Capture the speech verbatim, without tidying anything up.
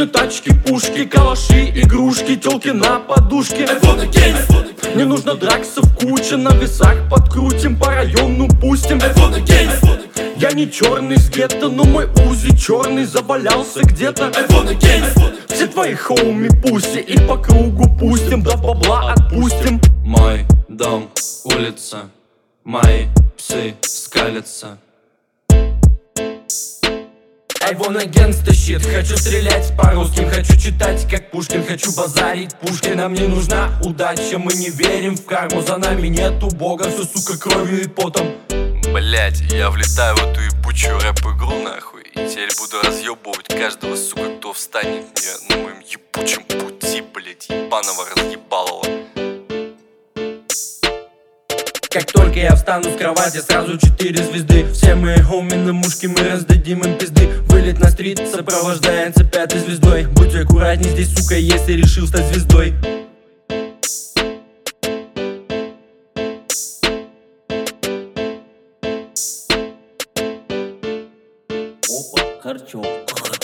тачки, пушки, калаши, игрушки, тёлки на подушке. айфон гейм, Не нужно драксов куча, на весах подкрутим, по району пустим. айфон гейм, Я не черный с гетто, но мой узи черный завалялся где-то. айфон гейм, Все твои хоуми пусти и по кругу пустим, да бабла отпустим. Мой дом, улица, мои псы скалятся. I wanna gangsta shit. Хочу стрелять по русским, хочу читать как Пушкин, хочу базарить Пушкин. Нам не нужна удача, мы не верим в карму, за нами нету бога, все, сука, кровью и потом. Блять, я влетаю в эту ебучую рэп-игру нахуй, и теперь буду разъебывать каждого, сука, кто встанет мне на моем ебучем пути, блять, ебаного разъебалого. Как только я встану с кровати, сразу четыре звезды. Все мои хоми на мушке, мы раздадим им пизды. Вылет на стрит сопровождается пятой звездой. Будь аккуратней здесь, сука, если решил стать звездой. Опа, Харчов.